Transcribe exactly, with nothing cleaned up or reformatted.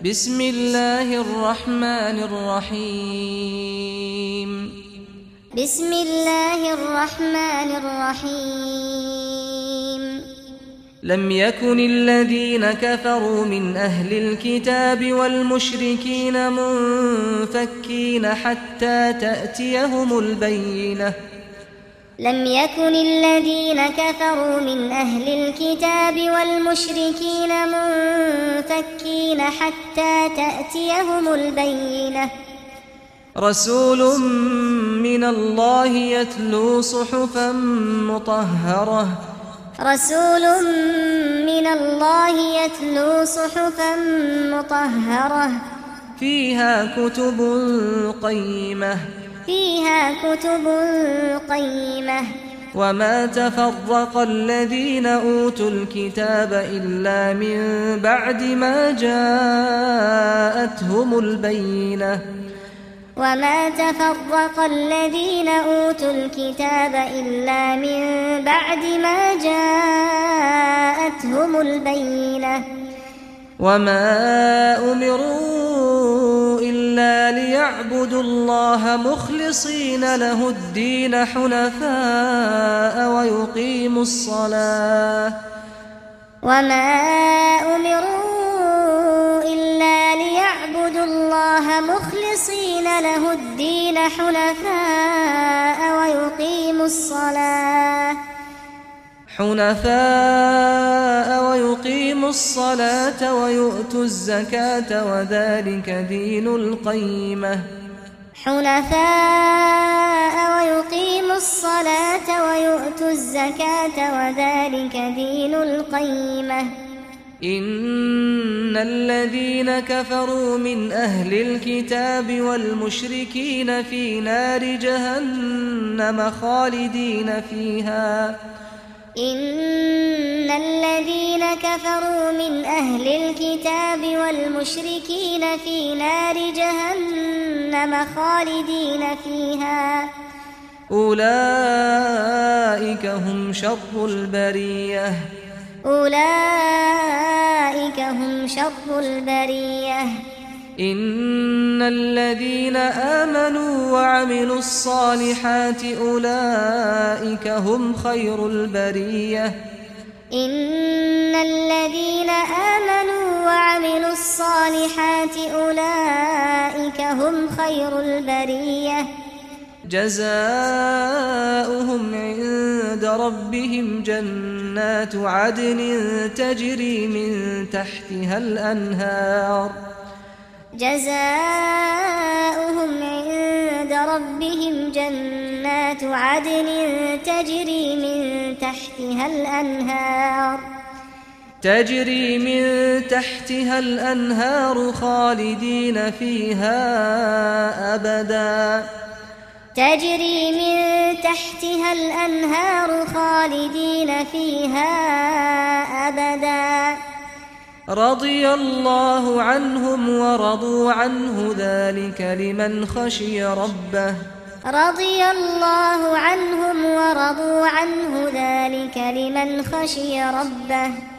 بسم الله الرحمن الرحيم بسم الله الرحمن الرحيم لم يكن الذين كفروا من أهل الكتاب والمشركين منفكين حتى تأتيهم البينة لم يكن الذين كفروا من أهل الكتاب والمشركين منفكين حتى تأتيهم البينة رسول من الله يتلو صحفا مطهرة رسول من الله يتلو صحفا مطهرة فيها كتب قيمة فيها كتب قيمة وما تفرق الذين أوتوا الكتاب إلا من بعد ما جاءتهم البينة وما تفرق الذين أوتوا الكتاب إلا من بعد ما جاءتهم البينة وما أمروا إلا ليعبدوا الله مخلصين له الدين حنفاء ويقيموا الصلاة وما أمروا إلا ليعبدوا الله مخلصين له الدين حنفاء ويقيموا الصلاة حنفاء ويقيموا الصلاة ويؤتوا الزكاة وذلك دين القيمة حنفاء ويقيموا الصلاة ويؤتوا الزكاة وذلك دين القيمة إن الذين كفروا من أهل الكتاب والمشركين في نار جهنم خالدين فيها إن الذين كفروا من أهل الكتاب والمشركين في نار جهنم خالدين فيها أولئك هم شر البرية أولئك هم شر البرية إن الذين آمنوا وعملوا الصالحات أولئك هم خير البرية إن الذين آمنوا وعملوا الصالحات أولئك هم خير البرية جزاؤهم عند ربهم جنات عدن تجري من تحتها الأنهار جزاؤهم عند ربهم جنات عدن تجري من تحتها الأنهار تجري من تحتها الأنهار خالدين فيها أبدا تجري من تحتها الأنهار خالدين فيها أبدا رضي الله عنهم ورضوا عنه ذلك لمن خشي ربه رضي الله عنهم ورضوا عنه ذلك لمن خشي ربه